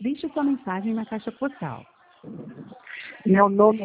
Deixe sua mensagem na caixa postal. Meu nome